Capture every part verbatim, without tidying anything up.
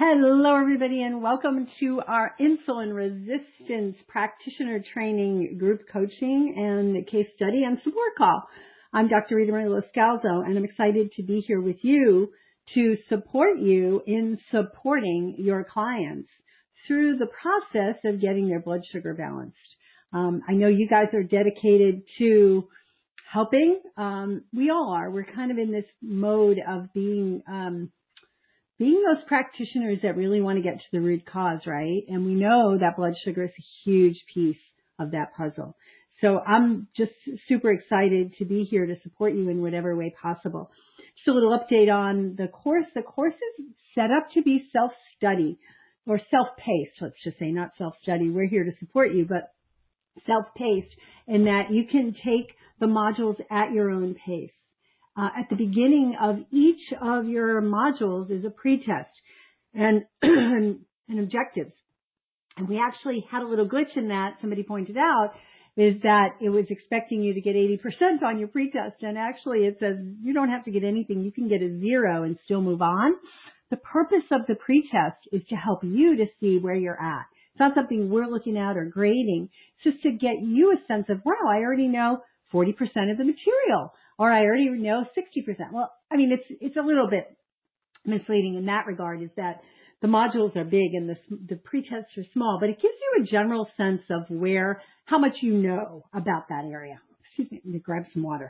Hello, everybody, and welcome to our insulin resistance practitioner training group coaching and case study and support call. I'm Doctor Rita Marie Loscalzo, and I'm excited to be here with you to support you in supporting your clients through the process of getting their blood sugar balanced. Um, I know you guys are dedicated to helping. Um, we all are. We're kind of in this mode of being um, being those practitioners that really want to get to the root cause, right? And we know that blood sugar is a huge piece of that puzzle. So I'm just super excited to be here to support you in whatever way possible. Just a little update on the course. The course is set up to be self-study or self-paced, let's just say, not self-study. We're here to support you, but self-paced in that you can take the modules at your own pace. Uh, at the beginning of each of your modules is a pretest and, and objectives. And we actually had a little glitch in that, somebody pointed out, is that it was expecting you to get eighty percent on your pretest. And actually it says you don't have to get anything. You can get a zero and still move on. The purpose of the pretest is to help you to see where you're at. It's not something we're looking at or grading. It's just to get you a sense of, wow, I already know forty percent of the material, or I already know sixty percent. Well, I mean, it's it's a little bit misleading in that regard, is that the modules are big and the, the pretests are small, but it gives you a general sense of where, how much you know about that area. Excuse me, let me grab some water.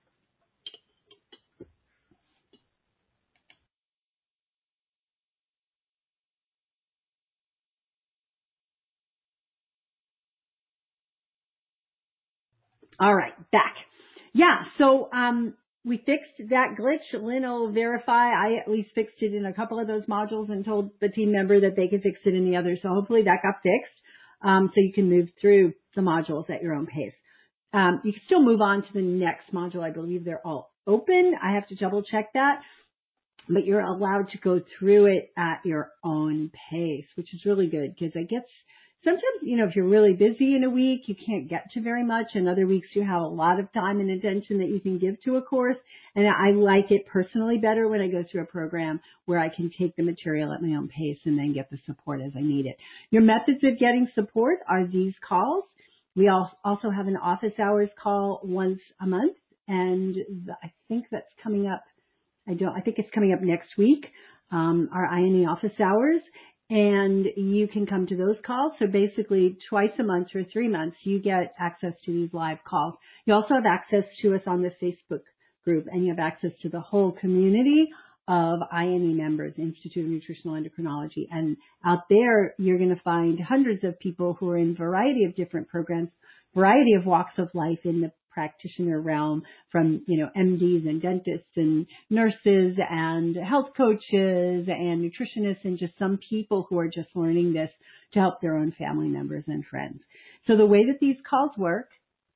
All right, back. Yeah, so um, we fixed that glitch. Lynn will verify. I at least fixed it in a couple of those modules and told the team member that they could fix it in the others. So hopefully that got fixed, um, so you can move through the modules at your own pace. Um, you can still move on to the next module. I believe they're all open. I have to double check that. But you're allowed to go through it at your own pace, which is really good because I guess sometimes, you know, if you're really busy in a week, you can't get to very much. And other weeks you have a lot of time and attention that you can give to a course. And I like it personally better when I go through a program where I can take the material at my own pace and then get the support as I need it. Your methods of getting support are these calls. We also have an office hours call once a month. And I think that's coming up. I don't, I think it's coming up next week, um, our I N E office hours, and you can come to those calls. So basically twice a month or three months, you get access to these live calls. You also have access to us on the Facebook group, and you have access to the whole community of I N E members, Institute of Nutritional Endocrinology. And out there, you're going to find hundreds of people who are in a variety of different programs, variety of walks of life in the practitioner realm, from, you know, M Ds and dentists and nurses and health coaches and nutritionists, and just some people who are just learning this to help their own family members and friends. So the way that these calls work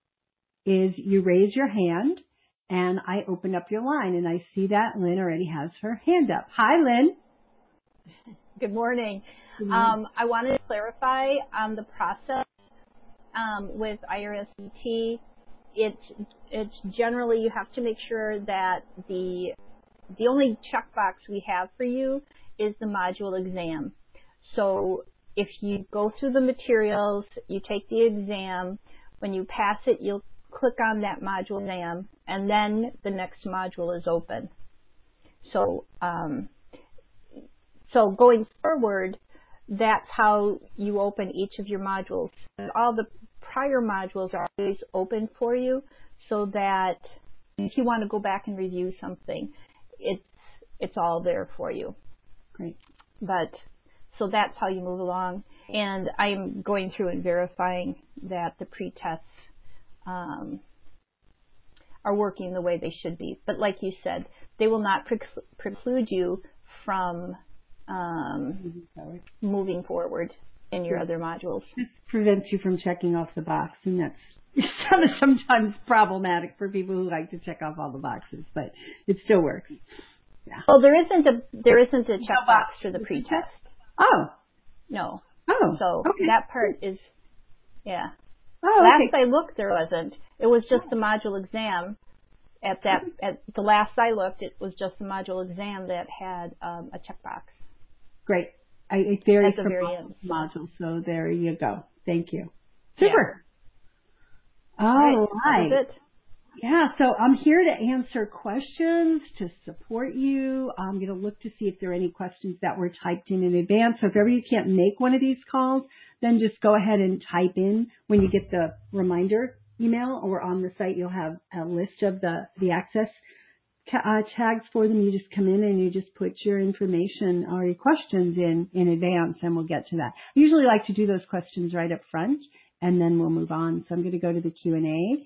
is you raise your hand and I open up your line, and I see that Lynn already has her hand up. Hi, Lynn. Good morning. Good morning. Um, I wanted to clarify um, the process um, with I R S E T. It's, it's generally, you have to make sure that the, the only checkbox we have for you is the module exam. So if you go through the materials, you take the exam, when you pass it, you'll click on that module exam, and then the next module is open. So, um, so going forward, that's how you open each of your modules. And all the prior modules are always open for you, so that if you want to go back and review something, it's it's all there for you. Great. But so that's how you move along. And I'm going through and verifying that the pre-tests um, are working the way they should be. But like you said, they will not pre preclude you from um, moving forward in your other modules. This prevents you from checking off the box, and that's sometimes problematic for people who like to check off all the boxes, but it still works. Yeah. Well, there isn't a there isn't a checkbox for the pretest. Oh. No. Oh. So okay. that part is, yeah. Oh, last okay. I looked, there wasn't. It was just the module exam. At that, at the last I looked, it was just the module exam that had um, a checkbox. Great. I, it varies As a from variance. module, so there you go. Thank you. Super. Yeah. All right. right. That was it. Yeah, so I'm here to answer questions, to support you. I'm going to look to see if there are any questions that were typed in in advance. So if ever you can't make one of these calls, then just go ahead and type in when you get the reminder email, or on the site you'll have a list of the, the access uh, tags for them. You just come in and you just put your information or your questions in in advance, and we'll get to that. I usually like to do those questions right up front, and then we'll move on. So I'm going to go to the Q and A.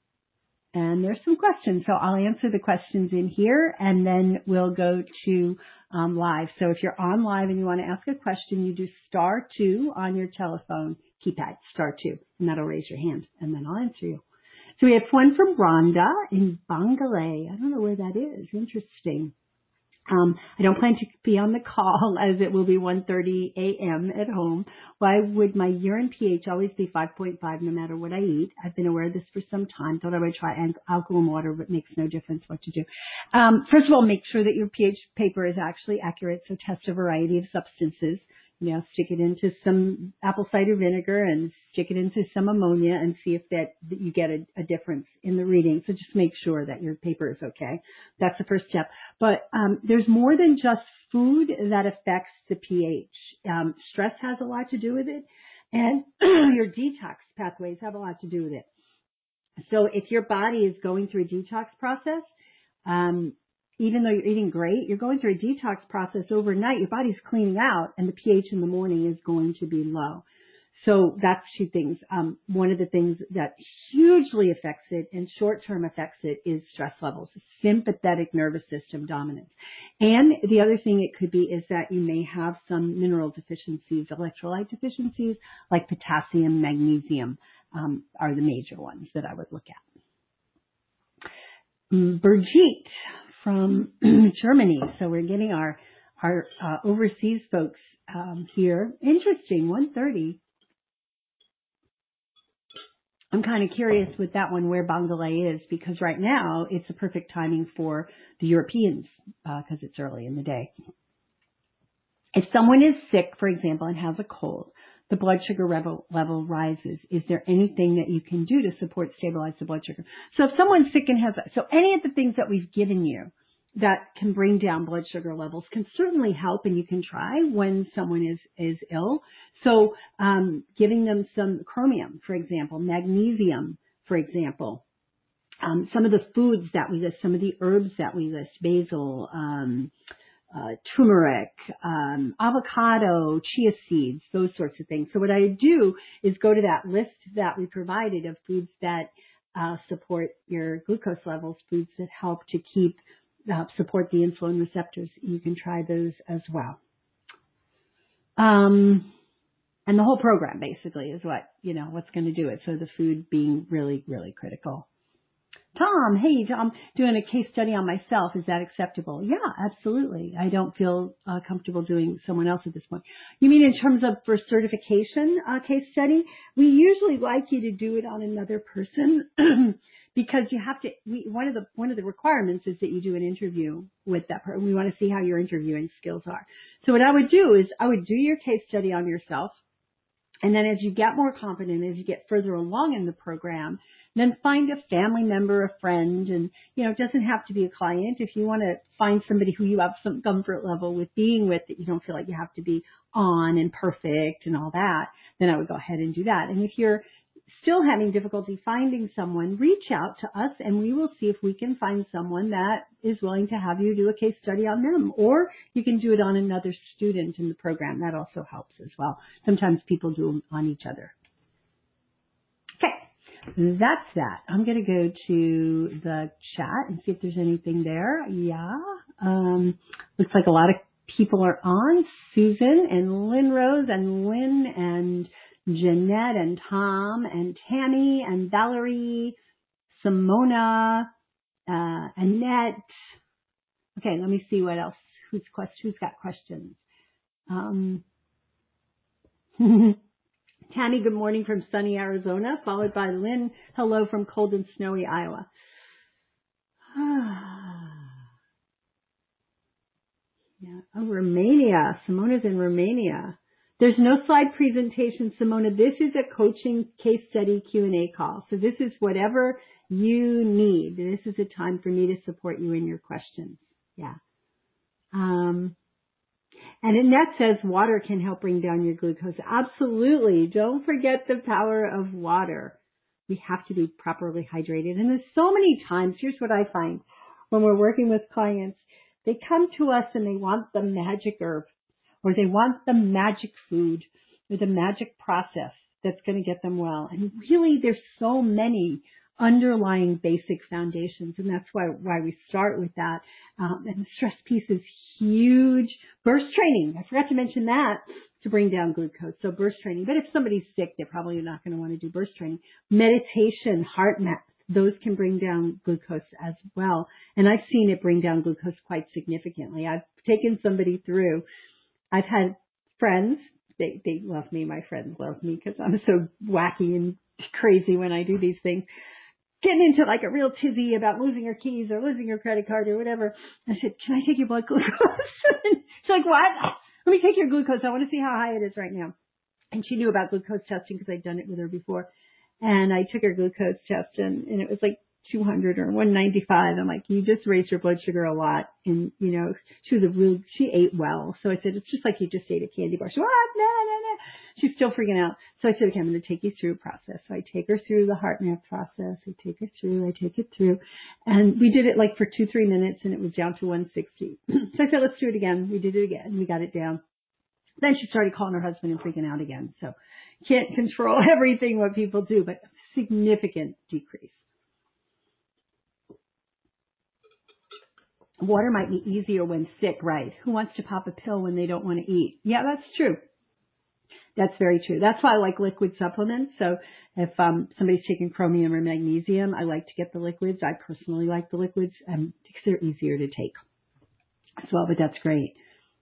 And there's some questions. So I'll answer the questions in here, and then we'll go to um, live. So if you're on live and you want to ask a question, you do star two on your telephone keypad, star two, and that'll raise your hand, and then I'll answer you. So we have one from Rhonda in Bangalore. I don't know where that is. Interesting. Um, I don't plan to be on the call, as it will be one thirty a.m. at home. Why would my urine pH always be five point five no matter what I eat? I've been aware of this for some time. Thought I would try alkaline water, but it makes no difference what you do. Um, first of all, make sure that your pH paper is actually accurate. So test a variety of substances. You know, stick it into some apple cider vinegar and stick it into some ammonia and see if that, that you get a, a difference in the reading. So just make sure that your paper is okay. That's the first step. But um, there's more than just food that affects the pH. Um, stress has a lot to do with it, and your detox pathways have a lot to do with it. So if your body is going through a detox process, um, even though you're eating great, you're going through a detox process overnight. Your body's cleaning out, and the pH in the morning is going to be low. So that's two things. Um, one of the things that hugely affects it and short-term affects it is stress levels, sympathetic nervous system dominance. And the other thing it could be is that you may have some mineral deficiencies, electrolyte deficiencies, like potassium, magnesium, um, are the major ones that I would look at. Birgit from Germany. So we're getting our our uh, overseas folks um, here. Interesting, one thirty. I'm kind of curious with that one where Bangalore is, because right now it's a perfect timing for the Europeans because uh, it's early in the day. If someone is sick, for example, and has a cold, the blood sugar level, level rises. Is there anything that you can do to support, stabilize the blood sugar? So if someone's sick and has, so any of the things that we've given you that can bring down blood sugar levels can certainly help, and you can try when someone is, is ill. So, um, giving them some chromium, for example, magnesium, for example, um, some of the foods that we list, some of the herbs that we list, basil, um, Uh, turmeric, um, avocado, chia seeds, those sorts of things. So what I do is go to that list that we provided of foods that uh, support your glucose levels, foods that help to keep, uh, support the insulin receptors. You can try those as well. Um, and the whole program basically is what, you know, what's going to do it. So the food being really, really critical. Tom, hey, I'm doing a case study on myself. Is that acceptable? Yeah, absolutely. I don't feel uh, comfortable doing someone else at this point. You mean in terms of for certification uh, case study? We usually like you to do it on another person because you have to. We, one of the one of the requirements is that you do an interview with that person. We want to see how your interviewing skills are. So what I would do is I would do your case study on yourself, and then as you get more confident, as you get further along in the program, then find a family member, a friend, and, you know, it doesn't have to be a client. If you want to find somebody who you have some comfort level with being with, that you don't feel like you have to be on and perfect and all that, then I would go ahead and do that. And if you're still having difficulty finding someone, reach out to us and we will see if we can find someone that is willing to have you do a case study on them. Or you can do it on another student in the program. That also helps as well. Sometimes people do them on each other. That's that. I'm going to go to the chat and see if there's anything there. Yeah. Um, looks like a lot of people are on. Susan and Lynn Rose and Lynn and Jeanette and Tom and Tammy and Valerie, Simona, uh, Annette. Okay, let me see what else. Who's, quest- who's got questions? Um, Tammy, good morning from sunny Arizona, followed by Lynn, hello from cold and snowy Iowa. Yeah. Oh, Romania. Simona's in Romania. There's no slide presentation, Simona. This is a coaching case study Q and A call. So this is whatever you need. This is a time for me to support you in your questions. Yeah. Um, and Annette says water can help bring down your glucose. Absolutely. Don't forget the power of water. We have to be properly hydrated. And there's so many times, here's what I find when we're working with clients. They come to us and they want the magic herb, or they want the magic food, or the magic process that's going to get them well. And really, there's so many underlying basic foundations, and that's why why we start with that. Um, and the stress piece is huge. Burst training, I forgot to mention that, to bring down glucose. So burst training. But if somebody's sick, they're probably not going to want to do burst training. Meditation, heart math, those can bring down glucose as well. And I've seen it bring down glucose quite significantly. I've taken somebody through. I've had friends, they, they love me, my friends love me because I'm so wacky and crazy when I do these things, getting into like a real tizzy about losing her keys or losing her credit card or whatever. I said, can I take your blood glucose? She's like, what? Let me take your glucose. I want to see how high it is right now. And she knew about glucose testing because I'd done it with her before. And I took her glucose test and, and it was like two hundred or one ninety-five. I'm like, you just raised your blood sugar a lot. And, you know, she was a real, she ate well. So I said, it's just like you just ate a candy bar. She said, what? No, no, no. She's still freaking out. So I said, okay, I'm going to take you through a process. So I take her through the heart map process. I take her through, I take it through. And we did it like for two, three minutes and it was down to one sixty. So I said, let's do it again. We did it again. We got it down. Then she started calling her husband and freaking out again. So can't control everything what people do, but significant decrease. Water might be easier when sick, right? Who wants to pop a pill when they don't want to eat? Yeah, that's true. That's very true. That's why I like liquid supplements. So if um, somebody's taking chromium or magnesium, I like to get the liquids. I personally like the liquids um, because they're easier to take as well, but that's great.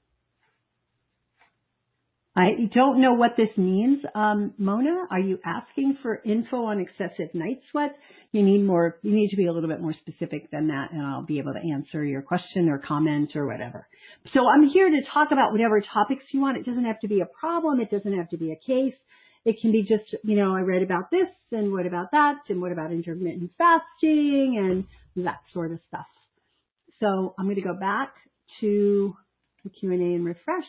I don't know what this means. Um, Mona, are you asking for info on excessive night sweats? You need more, you need to be a little bit more specific than that, and I'll be able to answer your question or comment or whatever. So I'm here to talk about whatever topics you want. It doesn't have to be a problem. It doesn't have to be a case. It can be just, you know, I read about this and what about that and what about intermittent fasting and that sort of stuff. So I'm going to go back to the Q and A and refresh.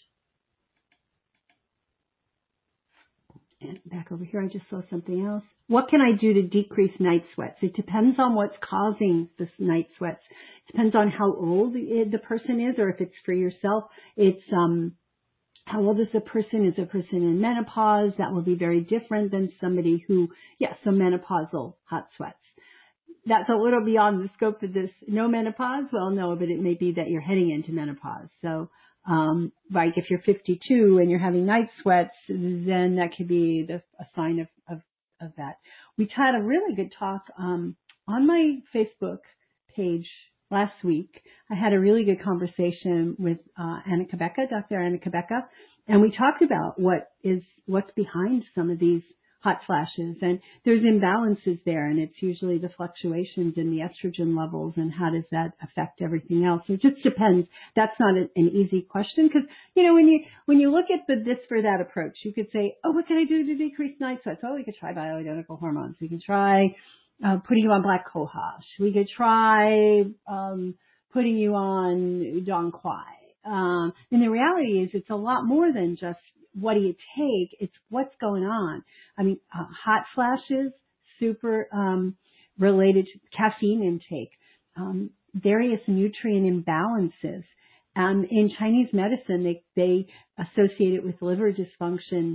And back over here, I just saw something else. What can I do to decrease night sweats? It depends on what's causing this night sweats. It depends on how old the person is, or if it's for yourself. It's um, how old is the person? Is a person in menopause? That will be very different than somebody who, yeah, so menopausal hot sweats. That's a little beyond the scope of this. No menopause? Well, no, but it may be that you're heading into menopause. So, um, like if you're fifty-two and you're having night sweats, then that could be the, a sign of, of, of that. We had a really good talk, um, on my Facebook page last week. I had a really good conversation with, uh, Anna Kabeka, Doctor Anna Kabeka, and we talked about what is, what's behind some of these hot flashes, and there's imbalances there, and it's usually the fluctuations in the estrogen levels, and how does that affect everything else? It just depends. That's not an, an easy question, because you know when you when you look at the this for that approach, you could say, oh, what can I do to decrease night sweats? Oh, we could try bioidentical hormones. We can try uh, putting you on black cohosh. We could try um, putting you on Dong Quai. Um, and the reality is, it's a lot more than just what do you take? It's what's going on. I mean, uh, hot flashes, super um, related to caffeine intake, um, various nutrient imbalances. Um, in Chinese medicine, they, they associate it with liver dysfunction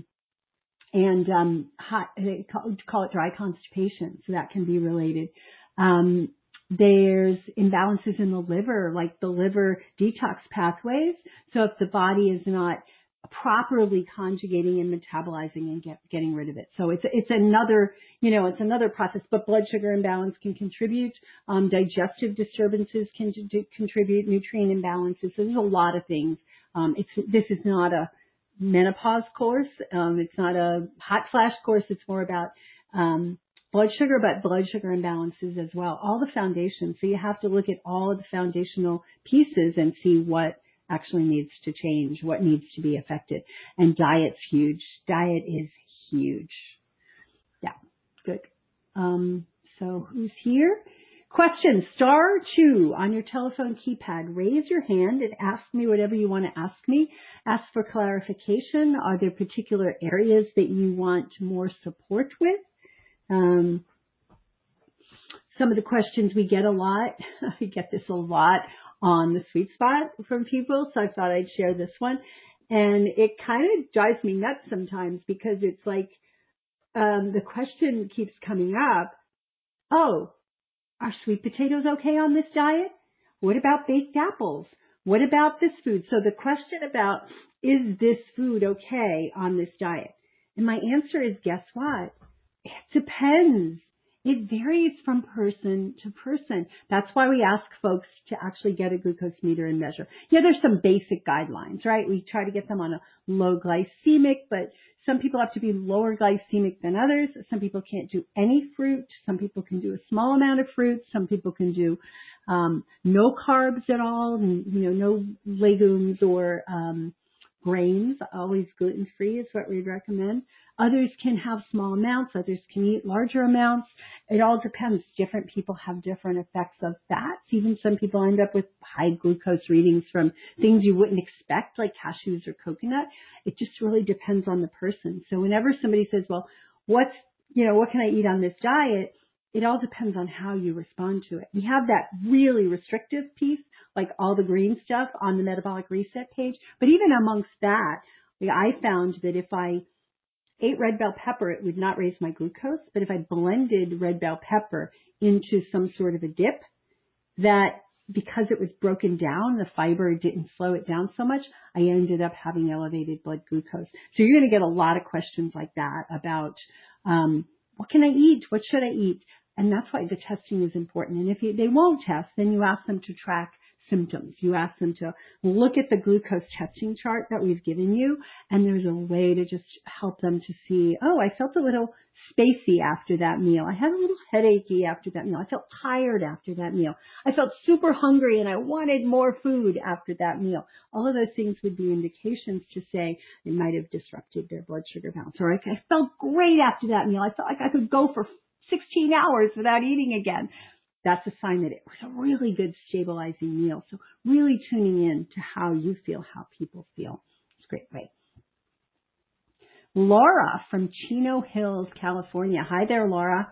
and um, hot. They call, call it dry constipation, so that can be related. Um, There's imbalances in the liver, like the liver detox pathways. So if the body is not properly conjugating and metabolizing and get, getting rid of it. So it's, it's another, you know, it's another process, but blood sugar imbalance can contribute. Um, digestive disturbances can do, contribute, nutrient imbalances. So there's a lot of things. Um, it's, this is not a menopause course. Um, it's not a hot flash course. It's more about, um, blood sugar, but blood sugar imbalances as well. All the foundations. So you have to look at all of the foundational pieces and see what actually needs to change, what needs to be affected. And diet's huge. Diet is huge. Yeah, good. Um, so who's here? Question, star two on your telephone keypad. Raise your hand and ask me whatever you want to ask me. Ask for clarification. Are there particular areas that you want more support with? Um, some of the questions we get a lot, I get this a lot on the Sweet Spot from people, so I thought I'd share this one. And it kind of drives me nuts sometimes because it's like um, the question keeps coming up, oh, are sweet potatoes okay on this diet? What about baked apples? What about this food? So the question about, is this food okay on this diet? And my answer is, guess what? It depends. It varies from person to person. That's why we ask folks to actually get a glucose meter and measure. Yeah, there's some basic guidelines, right? We try to get them on a low glycemic, but some people have to be lower glycemic than others. Some people can't do any fruit. Some people can do a small amount of fruit. Some people can do um, no carbs at all, and, you know, no legumes or um, grains. Always gluten-free is what we'd recommend. Others can have small amounts. Others can eat larger amounts. It all depends. Different people have different effects of fats. Even some people end up with high glucose readings from things you wouldn't expect, like cashews or coconut. It just really depends on the person. So whenever somebody says, well, what's, you know, what can I eat on this diet? It all depends on how you respond to it. We have that really restrictive piece, like all the green stuff on the metabolic reset page. But even amongst that, like I found that if I ate red bell pepper, it would not raise my glucose. But if I blended red bell pepper into some sort of a dip, that because it was broken down, the fiber didn't slow it down so much, I ended up having elevated blood glucose. So you're going to get a lot of questions like that about, um, what can I eat? What should I eat? And that's why the testing is important. And if you, they won't test, then you ask them to track symptoms. You ask them to look at the glucose testing chart that we've given you, and there's a way to just help them to see, oh, I felt a little spacey after that meal. I had a little headachy after that meal. I felt tired after that meal. I felt super hungry and I wanted more food after that meal. All of those things would be indications to say it might have disrupted their blood sugar balance. Or I felt great after that meal. I felt like I could go for sixteen hours without eating again. That's a sign that it was a really good stabilizing meal. So really tuning in to how you feel, how people feel. It's a great way. Laura from Chino Hills, California. Hi there, Laura.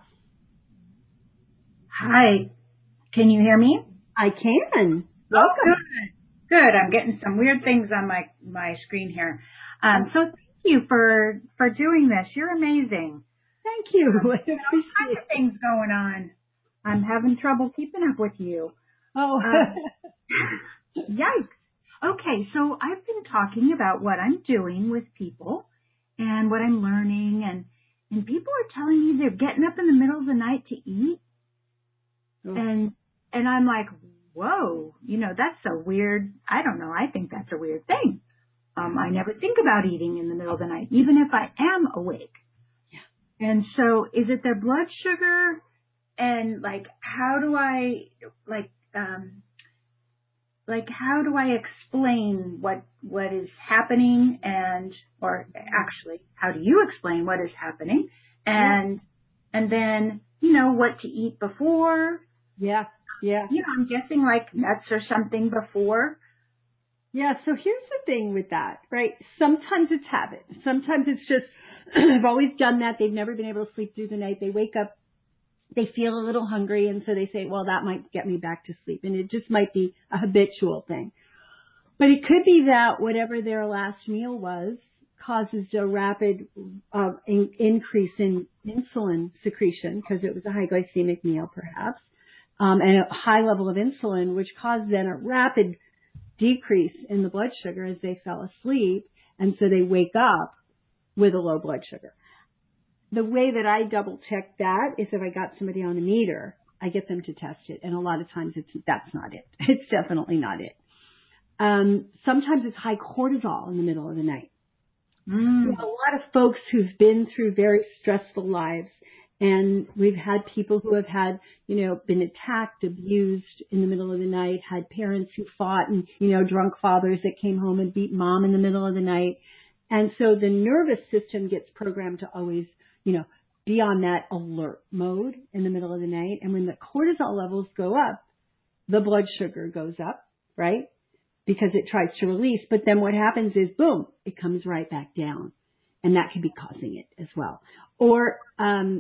Hi. Can you hear me? I can. Welcome. Oh, good. Good. I'm getting some weird things on my, my screen here. Um, so thank you for, for doing this. You're amazing. Thank you. Um, I appreciate all kinds of things going on. I'm having trouble keeping up with you. Oh. uh, yikes. Okay, so I've been talking about what I'm doing with people and what I'm learning, and, and people are telling me they're getting up in the middle of the night to eat. Oh. And, and I'm like, whoa, you know, that's a weird, I don't know, I think that's a weird thing. Um, I never think about eating in the middle of the night, even if I am awake. Yeah. And so is it their blood sugar? And like, how do I, like, um, like, how do I explain what, what is happening and, or actually, how do you explain what is happening? And, yeah. and then, you know, what to eat before. Yeah. Yeah. You know, I'm guessing like nuts or something before. Yeah. So here's the thing with that, right? Sometimes it's habit. Sometimes it's just, I've always done that. They've never been able to sleep through the night. They wake up, they feel a little hungry, and so they say, well, that might get me back to sleep. And it just might be a habitual thing. But it could be that whatever their last meal was causes a rapid uh, in- increase in insulin secretion because it was a high glycemic meal perhaps, um, and a high level of insulin, which caused then a rapid decrease in the blood sugar as they fell asleep. And so they wake up with a low blood sugar. The way that I double check that is if I got somebody on a meter, I get them to test it. And a lot of times it's, that's not it. It's definitely not it. Um, sometimes it's high cortisol in the middle of the night. Mm. You know, a lot of folks who've been through very stressful lives And we've had people who have had, you know, been attacked, abused in the middle of the night, had parents who fought and, you know, drunk fathers that came home and beat mom in the middle of the night. And so the nervous system gets programmed to always, you know, be on that alert mode in the middle of the night. And when the cortisol levels go up, the blood sugar goes up, right? Because it tries to release. But then what happens is, boom, it comes right back down. And that can be causing it as well. Or um,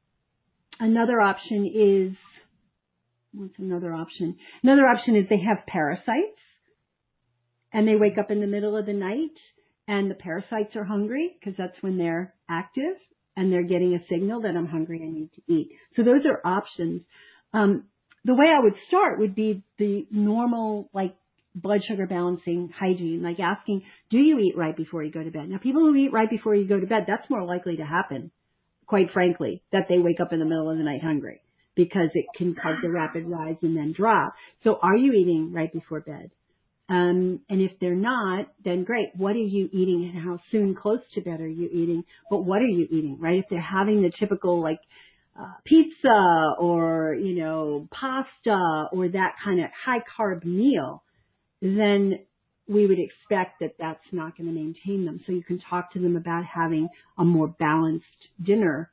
another option is, what's another option? Another option is they have parasites. And they wake up in the middle of the night. And the parasites are hungry because that's when they're active and they're getting a signal that I'm hungry, I need to eat. So those are options. Um, the way I would start would be the normal, like, blood sugar balancing hygiene, like asking, do you eat right before you go to bed? Now, people who eat right before you go to bed, that's more likely to happen, quite frankly, that they wake up in the middle of the night hungry because it can cause a rapid rise and then drop. So are you eating right before bed? Um, and if they're not, then great. What are you eating and how soon close to bed are you eating? But what are you eating, right? If they're having the typical like uh, pizza or, you know, pasta or that kind of high carb meal, then we would expect that that's not going to maintain them. So you can talk to them about having a more balanced dinner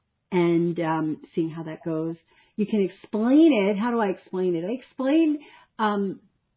and um, seeing how that goes. You can explain it. How do I explain it? I explain um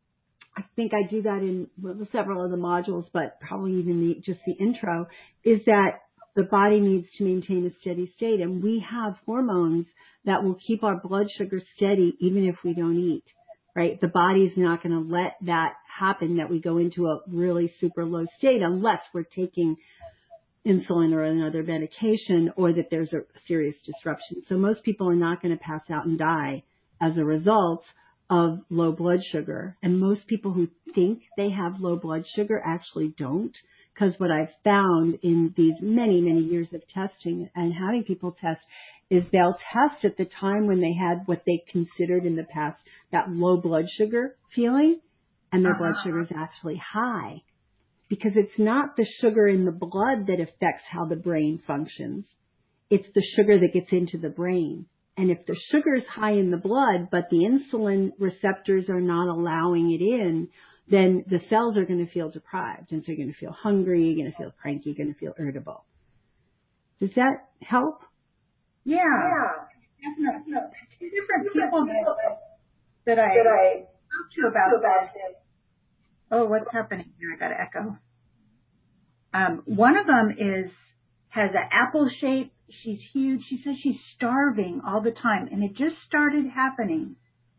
I think I do that in several of the modules, but probably even the, just the intro, is that the body needs to maintain a steady state. And we have hormones that will keep our blood sugar steady even if we don't eat, right? The body's not going to let that happen, that we go into a really super low state unless we're taking insulin or another medication or that there's a serious disruption. So most people are not going to pass out and die as a result of low blood sugar. And most people who think they have low blood sugar actually don't, because what I've found in these many, many years of testing and having people test is they'll test at the time when they had what they considered in the past that low blood sugar feeling, and their uh-huh. blood sugar is actually high, because it's not the sugar in the blood that affects how the brain functions. It's the sugar that gets into the brain. And if the sugar is high in the blood, but the insulin receptors are not allowing it in, then the cells are going to feel deprived. And so you're going to feel hungry, you're going to feel cranky, you're going to feel irritable. Does that help? Yeah. yeah. Definitely. Two different people that, that I spoke to about this. Oh, what's happening here? I got to echo. Um, one of them is, has an apple shape. She's huge. She says she's starving all the time, and it just started happening.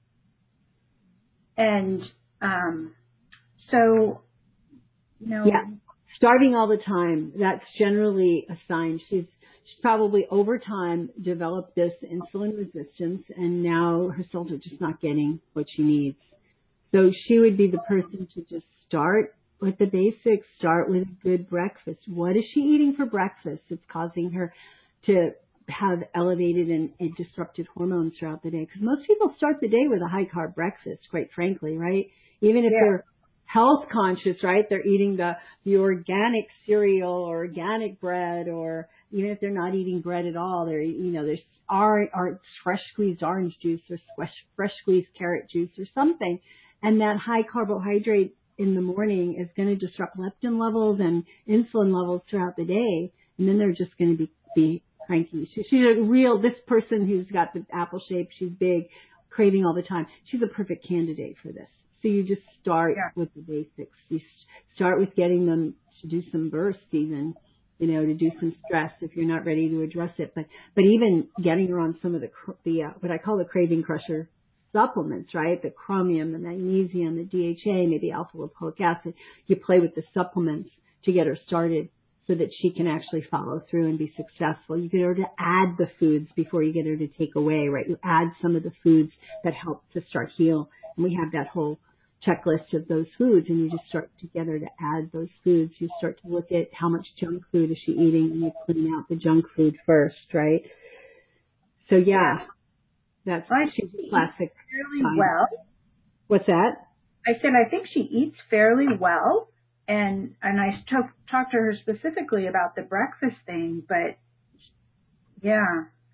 And um, so, you know, yeah, starving all the time. That's generally a sign. She's she's probably over time developed this insulin resistance, and now her cells are just not getting what she needs. So she would be the person to just start with the basics. Start with a good breakfast. What is she eating for breakfast? It's causing her to have elevated and, and disrupted hormones throughout the day. Because most people start the day with a high carb breakfast, quite frankly, right? Even if yeah. they're health conscious, right? They're eating the, the organic cereal or organic bread, or even if they're not eating bread at all, they're, you know, there's our, our fresh squeezed orange juice or fresh, fresh squeezed carrot juice or something. And that high carbohydrate in the morning is going to disrupt leptin levels and insulin levels throughout the day. And then they're just going to be, be cranky. She, she's a real, this person who's got the apple shape, she's big, craving all the time. She's a perfect candidate for this. So you just start yeah. with the basics. You start with getting them to do some bursts even, you know, to do some stress if you're not ready to address it. But, but even getting her on some of the, the, uh, what I call the craving crusher supplements, right? The chromium, the magnesium, the D H A, maybe alpha lipoic acid. You play with the supplements to get her started so that she can actually follow through and be successful. You get her to add the foods before you get her to take away, right? You add some of the foods that help to start heal. And we have that whole checklist of those foods, and you just start together to add those foods. You start to look at how much junk food is she eating, and you clean out the junk food first, right? So yeah, that's right. She's a classic. Fairly time. well. What's that? I said I think she eats fairly well, and and I talked talked to her specifically about the breakfast thing, but yeah,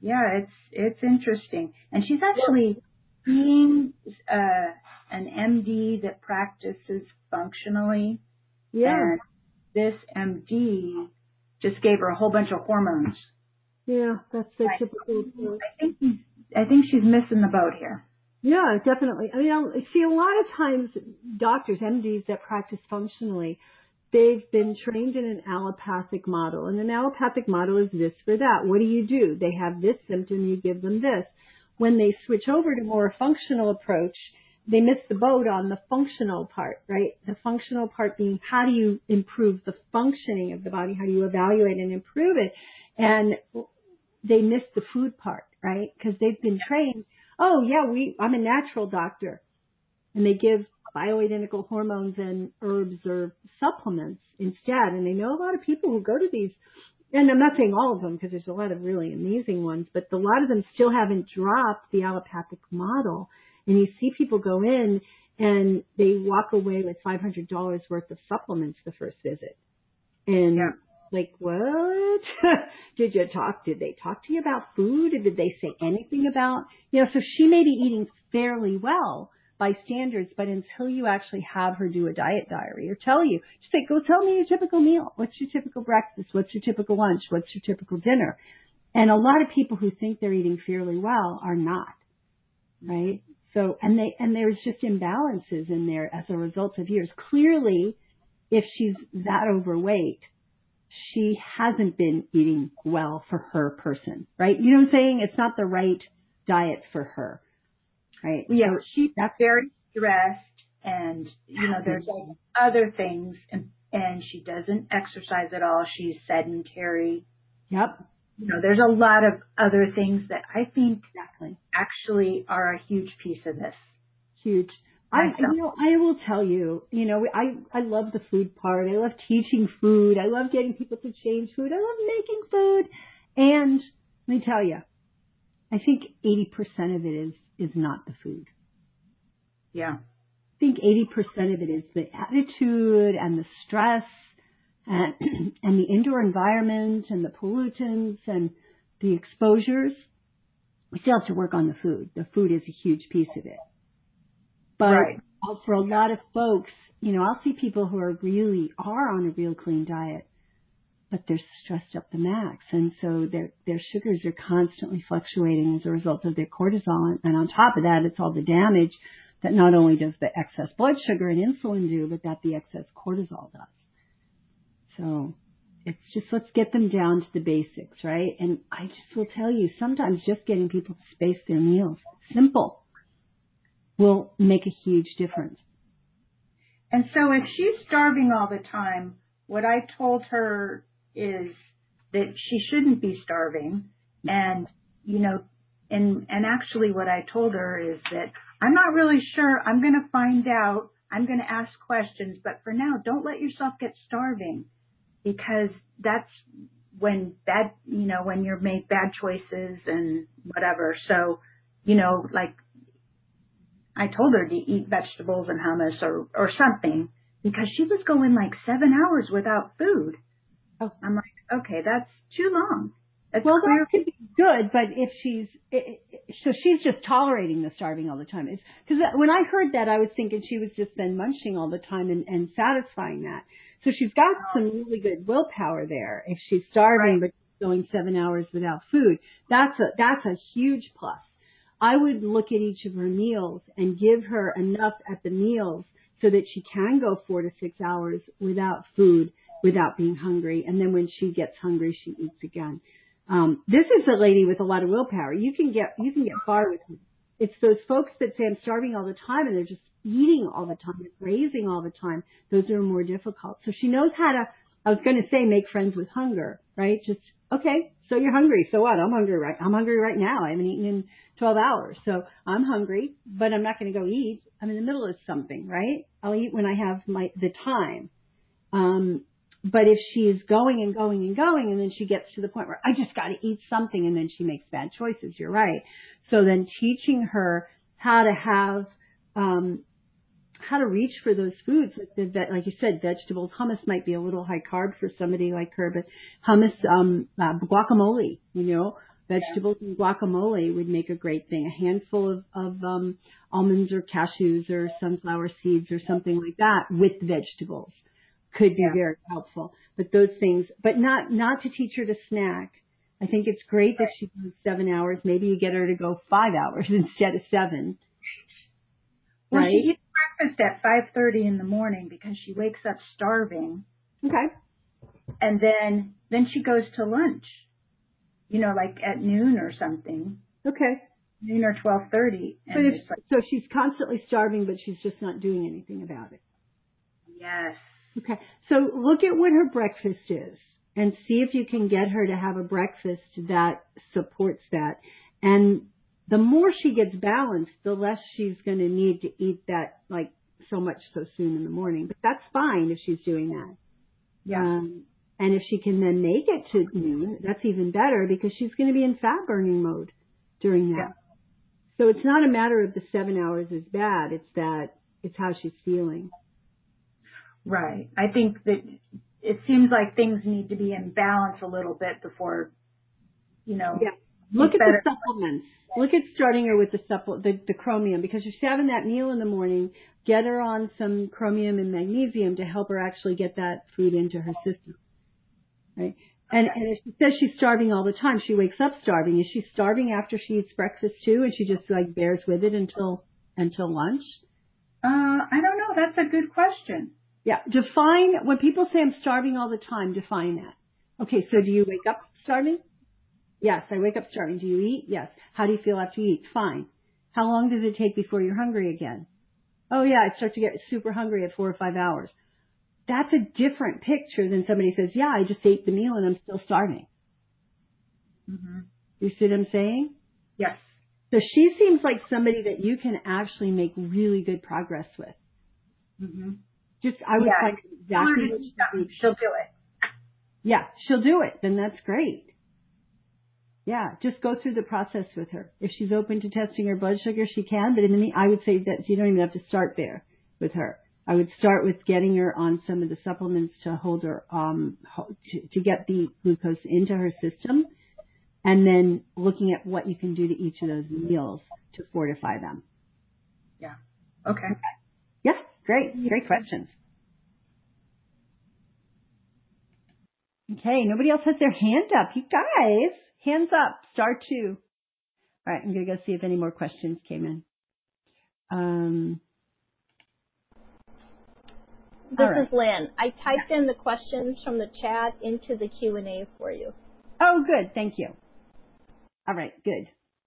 Yeah, it's it's interesting. And she's actually being uh, an M D that practices functionally. Yeah. And this M D just gave her a whole bunch of hormones. Yeah, that's the I, typical approach. I think he's, I think she's missing the boat here. Yeah, definitely. I mean, I see a lot of times doctors, M Ds that practice functionally, they've been trained in an allopathic model. And an allopathic model is this for that. What do you do? They have this symptom, you give them this. When they switch over to more functional approach, they miss the boat on the functional part, right? The functional part being how do you improve the functioning of the body? How do you evaluate and improve it? And they miss the food part, right? Because they've been trained, oh yeah, we, I'm a natural doctor. And they give bioidentical hormones and herbs or supplements instead. And I know a lot of people who go to these, and I'm not saying all of them because there's a lot of really amazing ones, but a lot of them still haven't dropped the allopathic model. And you see people go in and they walk away with five hundred dollars worth of supplements the first visit. And Yeah. like, what? Did you talk, did they talk to you about food? Or did they say anything about, you know, so she may be eating fairly well by standards, but until you actually have her do a diet diary or tell you, just say, go tell me your typical meal. What's your typical breakfast? What's your typical lunch? What's your typical dinner? And a lot of people who think they're eating fairly well are not, right? So, and they, and there's just imbalances in there as a result of years. Clearly, if she's that overweight, she hasn't been eating well for her person, right? You know what I'm saying? It's not the right diet for her, right? Yeah, so she's that's very stressed, and you know, there's like other things, and and she doesn't exercise at all. She's sedentary. Yep. You know, there's a lot of other things that I think Exactly. actually are a huge piece of this. Huge. I, you know, I will tell you, you know, I, I love the food part. I love teaching food. I love getting people to change food. I love making food. And let me tell you, I think eighty percent of it is, is not the food. Yeah. I think eighty percent of it is the attitude and the stress and, and the indoor environment and the pollutants and the exposures. We still have to work on the food. The food is a huge piece of it. But right. for a lot of folks, you know, I'll see people who are really are on a real clean diet, but they're stressed up the max. And so their, their sugars are constantly fluctuating as a result of their cortisol. And on top of that, it's all the damage that not only does the excess blood sugar and insulin do, but that the excess cortisol does. So it's just, let's get them down to the basics, right? And I just will tell you, sometimes just getting people to space their meals, simple, will make a huge difference. And so if she's starving all the time, what I told her is that she shouldn't be starving. And, you know, and, and actually what I told her is that I'm not really sure. I'm going to find out. I'm going to ask questions. But for now, don't let yourself get starving, because that's when bad, you know, when you're made bad choices and whatever. So, you know, like, I told her to eat vegetables and hummus or, or something, because she was going like seven hours without food. Oh. I'm like, okay, that's too long. That's well, clear. that could be good, but if she's, it, it, so she's just tolerating the starving all the time. Because when I heard that, I was thinking she was just then munching all the time and, and satisfying that. So she's got some really good willpower there. If she's starving, right, but going seven hours without food, that's a, that's a huge plus. I would look at each of her meals and give her enough at the meals so that she can go four to six hours without food, without being hungry. And then when she gets hungry, she eats again. Um, this is a lady with a lot of willpower. You can get, you can get far with her. It's those folks that say I'm starving all the time and they're just eating all the time, grazing all the time. Those are more difficult. So she knows how to, I was going to say, make friends with hunger, right? Just, okay, so you're hungry. So what? I'm hungry right, I'm hungry right now. I haven't eaten in twelve hours. So I'm hungry, but I'm not going to go eat. I'm in the middle of something, right? I'll eat when I have my, the time. Um, but if she's going and going and going and then she gets to the point where I just got to eat something and then she makes bad choices, you're right. So then teaching her how to have, um, how to reach for those foods, like the, like you said, vegetables. Hummus might be a little high carb for somebody like her, but hummus, um, uh, guacamole, you know, Vegetables yeah. and guacamole would make a great thing. A handful of, of um, almonds or cashews or sunflower seeds or something like that with vegetables could be yeah. very helpful. But those things, but not not to teach her to snack. I think it's great that she goes seven hours. Maybe you get her to go five hours instead of seven. Well, right? she eats breakfast at five thirty in the morning because she wakes up starving. Okay. And then then she goes to lunch. You know, like at noon or something. Okay. Noon or twelve thirty. So, if, like, so she's constantly starving, but she's just not doing anything about it. Yes. Okay. So look at what her breakfast is and see if you can get her to have a breakfast that supports that. And the more she gets balanced, the less she's going to need to eat that, like, so much so soon in the morning. But that's fine if she's doing that. Yeah. Um, and if she can then make it to noon, that's even better because she's going to be in fat burning mode during that. Yeah. So it's not a matter of the seven hours is bad. It's that it's how she's feeling. Right. I think that it seems like things need to be in balance a little bit before, you know. Yeah. Look at better. the supplements. Look at starting her with the supple the, the chromium because if she's having that meal in the morning, get her on some chromium and magnesium to help her actually get that food into her system. Right. And, and if she says she's starving all the time, she wakes up starving. Is she starving after she eats breakfast too, and she just like bears with it until until lunch? Uh, I don't know. That's a good question. Yeah. Define when people say I'm starving all the time. Define that. Okay. So do you wake up starving? Yes, I wake up starving. Do you eat? Yes. How do you feel after you eat? Fine. How long does it take before you're hungry again? Oh yeah, I start to get super hungry at four or five hours. That's a different picture than somebody says, yeah, I just ate the meal and I'm still starving. Mm-hmm. You see what I'm saying? Yes. So she seems like somebody that you can actually make really good progress with. Mm-hmm. Just, I would yeah. find exactly what she needs. She'll do it. Yeah, she'll do it. Then that's great. Yeah, just go through the process with her. If she's open to testing her blood sugar, she can. But in the, I would say that you don't even have to start there with her. I would start with getting her on some of the supplements to hold her, um, to, to get the glucose into her system, and then looking at what you can do to each of those meals to fortify them. Yeah. Okay. okay. Yeah, great, great questions. Okay, nobody else has their hand up. You guys, hands up, star two. All right, I'm going to go see if any more questions came in. Um, this right. is Lynn. I typed in the questions from the chat into the Q and A for you. Oh, good. Thank you. All right, good.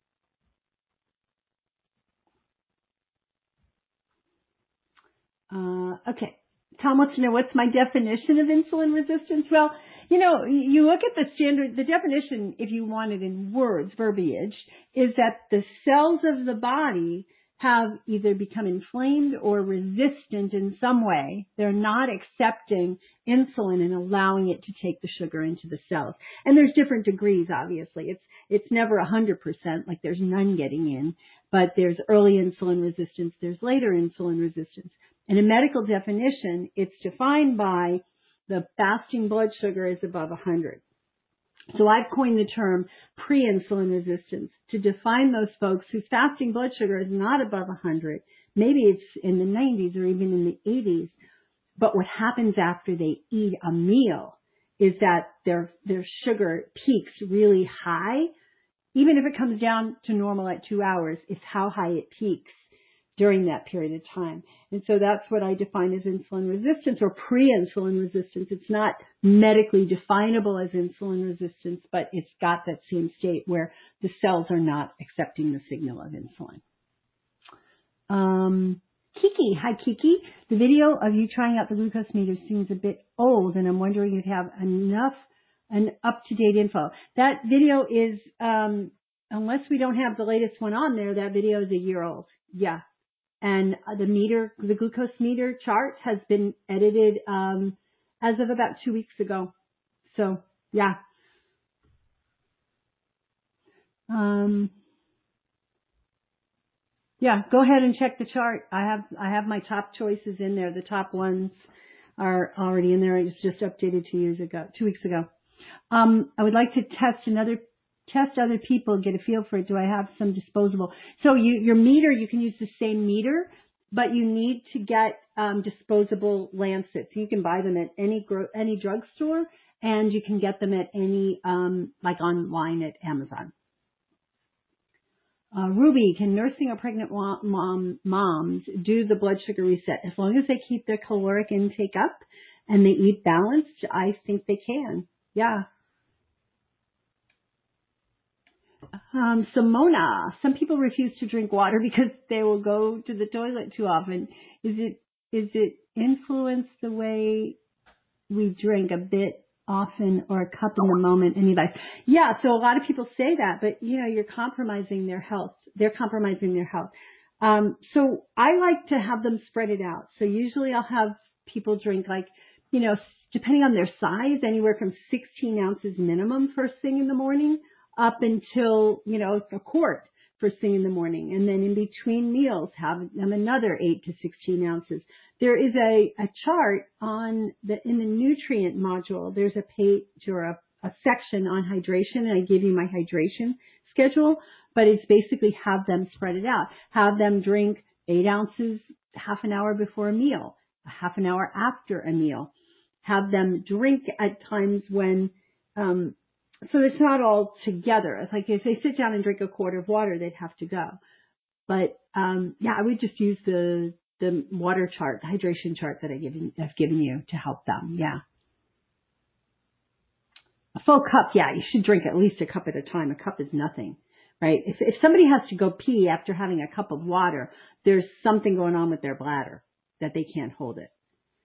Uh, okay. Tom wants to know, what's my definition of insulin resistance? Well, you know, you look at the standard, the definition, if you want it in words, verbiage, is that the cells of the body have either become inflamed or resistant in some way. They're not accepting insulin and allowing it to take the sugar into the cells. And there's different degrees, obviously. It's, it's never a hundred percent, like there's none getting in, but there's early insulin resistance, there's later insulin resistance. In a medical definition, it's defined by the fasting blood sugar is above one hundred. So I've coined the term pre-insulin resistance to define those folks whose fasting blood sugar is not above one hundred. Maybe it's in the nineties or even in the eighties. But what happens after they eat a meal is that their, their sugar peaks really high. Even if it comes down to normal at two hours, it's how high it peaks during that period of time. And so that's what I define as insulin resistance or pre-insulin resistance. It's not medically definable as insulin resistance, but it's got that same state where the cells are not accepting the signal of insulin. Um, Kiki, hi Kiki. The video of you trying out the glucose meter seems a bit old, and I'm wondering if you have enough and up-to-date info. That video is, um, unless we don't have the latest one on there, that video is a year old. Yeah. And the meter, the glucose meter chart has been edited um, as of about two weeks ago. So, yeah. Um, yeah, go ahead and check the chart. I have I have my top choices in there. The top ones are already in there. It's just updated two years ago, two weeks ago. Um, I would like to test another test other people, get a feel for it. Do I have some disposable? So you, your meter, you can use the same meter, but you need to get um, disposable lancets. You can buy them at any gro- any drugstore, and you can get them at any um, like online at Amazon. Uh, Ruby, can nursing or pregnant mom, moms do the blood sugar reset? As long as they keep their caloric intake up and they eat balanced, I think they can. Yeah. Um, Simona, some people refuse to drink water because they will go to the toilet too often. Is it, is it influence the way we drink a bit often or a cup in the moment in your life? Yeah, so a lot of people say that, but you know, you're compromising their health. They're compromising their health. Um, so I like to have them spread it out. So usually I'll have people drink like, you know, depending on their size, anywhere from sixteen ounces minimum first thing in the morning up until, you know, a quart first thing in the morning. And then in between meals, have them another eight to sixteen ounces. There is a, a chart on the, in the nutrient module, there's a page or a, a section on hydration, and I give you my hydration schedule, but it's basically have them spread it out. Have them drink eight ounces half an hour before a meal, half an hour after a meal. Have them drink at times when, um, so it's not all together. It's like if they sit down and drink a quart of water, they'd have to go. But, um, yeah, I would just use the, the water chart, the hydration chart that I given, I've given you to help them. Yeah. A full cup. Yeah. You should drink at least a cup at a time. A cup is nothing, right? If, if somebody has to go pee after having a cup of water, there's something going on with their bladder that they can't hold it.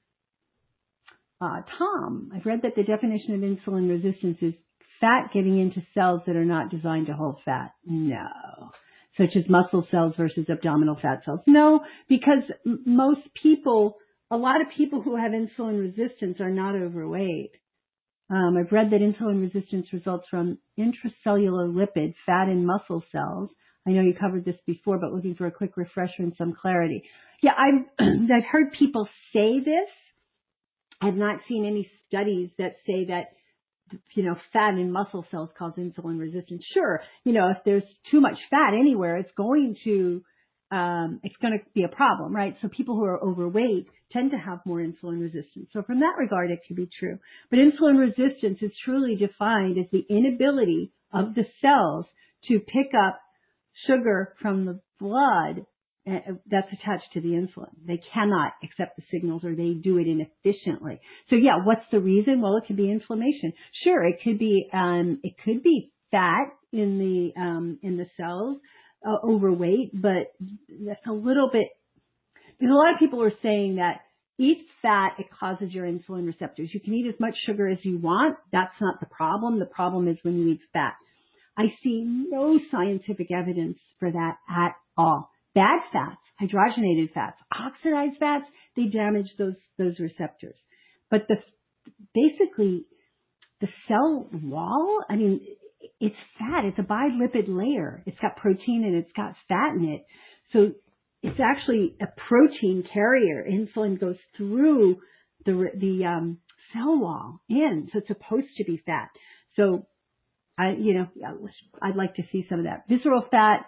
Uh, Tom, I've read that the definition of insulin resistance is fat getting into cells that are not designed to hold fat. No. Such as muscle cells versus abdominal fat cells. No, because m- most people, a lot of people who have insulin resistance are not overweight. Um, I've read that insulin resistance results from intracellular lipid, fat in muscle cells. I know you covered this before, but looking for a quick refresher and some clarity. Yeah, I've, I've heard people say this. I've not seen any studies that say that, you know, fat in muscle cells cause insulin resistance. Sure, you know, if there's too much fat anywhere, it's going to, um, it's going to be a problem, right? So people who are overweight tend to have more insulin resistance. So from that regard, it could be true. But insulin resistance is truly defined as the inability of the cells to pick up sugar from the blood that's attached to the insulin. They cannot accept the signals, or they do it inefficiently. So yeah, what's the reason? Well, it could be inflammation. Sure, it could be, um, it could be fat in the, um, in the cells, uh, overweight, but that's a little bit, because a lot of people are saying that eat fat, it causes your insulin receptors. You can eat as much sugar as you want. That's not the problem. The problem is when you eat fat. I see no scientific evidence for that at all. Bad fats, hydrogenated fats, oxidized fats, they damage those, those receptors. But the, basically, the cell wall, I mean, it's fat. It's a bilipid layer. It's got protein and it's got fat in it. So it's actually a protein carrier. Insulin goes through the, the, um, cell wall in. So it's supposed to be fat. So I, you know, I'd like to see some of that. Visceral fat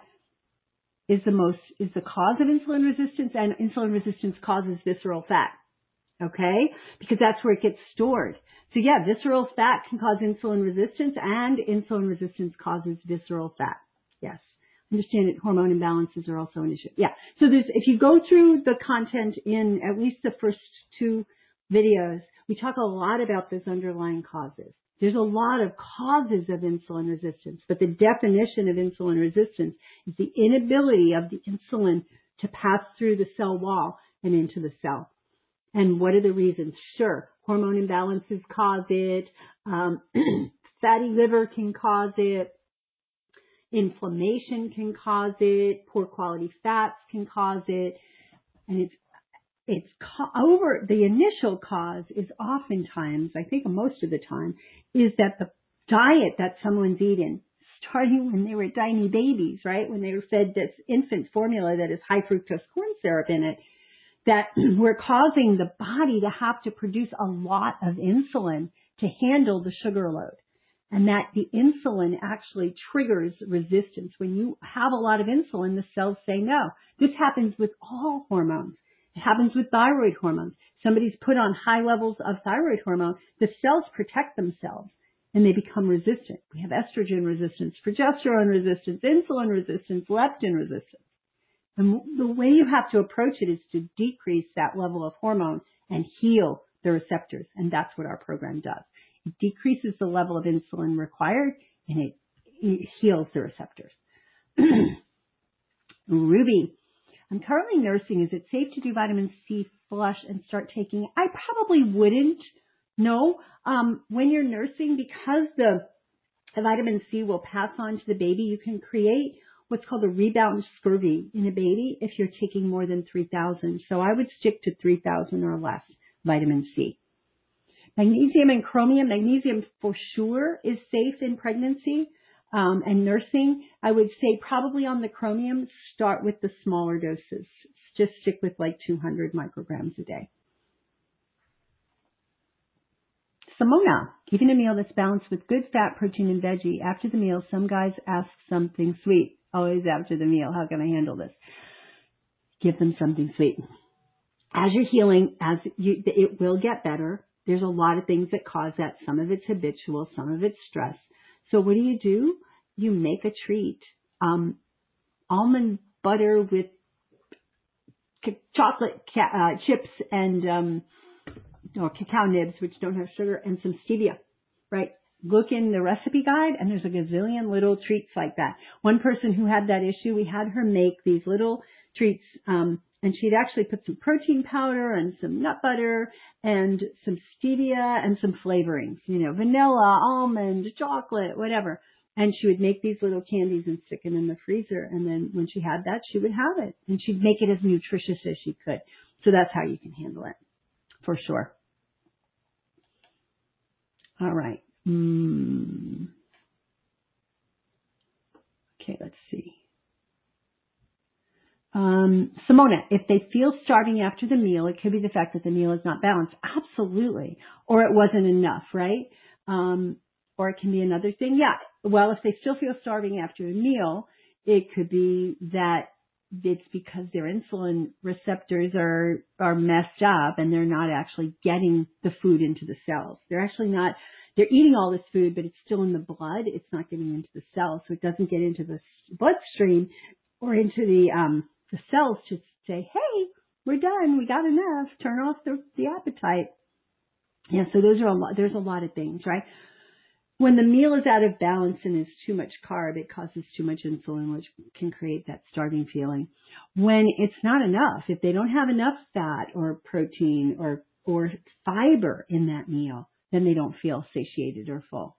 is the most, is the cause of insulin resistance, and insulin resistance causes visceral fat. Okay? Because that's where it gets stored. So yeah, visceral fat can cause insulin resistance, and insulin resistance causes visceral fat. Yes. Understand that hormone imbalances are also an issue. Yeah. So there's, if you go through the content in at least the first two videos, we talk a lot about those underlying causes. There's a lot of causes of insulin resistance, but the definition of insulin resistance is the inability of the insulin to pass through the cell wall and into the cell. And what are the reasons? Sure, hormone imbalances cause it, um, fatty liver can cause it, inflammation can cause it, poor quality fats can cause it, and it's It's co- over, the initial cause is oftentimes, I think most of the time, is that the diet that someone's eating, starting when they were tiny babies, right? When they were fed this infant formula that has high fructose corn syrup in it, that we're causing the body to have to produce a lot of insulin to handle the sugar load. and that the insulin actually triggers resistance. When you have a lot of insulin, the cells say no. This happens with all hormones. It happens with thyroid hormones. Somebody's put on high levels of thyroid hormone, the cells protect themselves and they become resistant. We have estrogen resistance, progesterone resistance, insulin resistance, leptin resistance. And the way you have to approach it is to decrease that level of hormone and heal the receptors. And that's what our program does. It decreases the level of insulin required and it, it heals the receptors. Ruby, I'm currently nursing. Is it safe to do vitamin C flush and start taking? I probably wouldn't. No. Um, when you're nursing, because the, the vitamin C will pass on to the baby, you can create what's called a rebound scurvy in a baby if you're taking more than three thousand. So I would stick to three thousand or less vitamin C. Magnesium and chromium. Magnesium for sure is safe in pregnancy um, and nursing. I would say probably on the chromium, start with the smaller doses. Just stick with like two hundred micrograms a day. Simona, eating a meal that's balanced with good fat, protein, and veggie. After the meal, some guys ask something sweet. Always after the meal. How can I handle this? Give them something sweet. As you're healing, as you, it will get better. There's a lot of things that cause that. Some of it's habitual, some of it's stress. So what do you do? You make a treat. Um, almond butter with c- chocolate ca- uh, chips and um, or cacao nibs, which don't have sugar, and some stevia, right? Look in the recipe guide, and there's a gazillion little treats like that. One person who had that issue, we had her make these little treats, um, and she'd actually put some protein powder and some nut butter and some stevia and some flavorings, you know, vanilla, almond, chocolate, whatever. And she would make these little candies and stick them in the freezer. And then when she had that, she would have it. And she'd make it as nutritious as she could. So that's how you can handle it, for sure. All right. Mm. Okay, let's see. Um, Simona, if they feel starving after the meal, it could be the fact that the meal is not balanced. Absolutely. Or it wasn't enough, right? Um, or it can be another thing. Yeah. Well, if they still feel starving after a meal, it could be that it's because their insulin receptors are, are messed up and they're not actually getting the food into the cells. They're actually not, they're eating all this food, but it's still in the blood. It's not getting into the cells. So it doesn't get into the bloodstream or into the, um, the cells to say, hey, we're done. We got enough. Turn off the, the appetite. Yeah. So those are a lot, there's a lot of things, right? When the meal is out of balance and is too much carb, it causes too much insulin, which can create that starving feeling. When it's not enough, if they don't have enough fat or protein or, or fiber in that meal, then they don't feel satiated or full.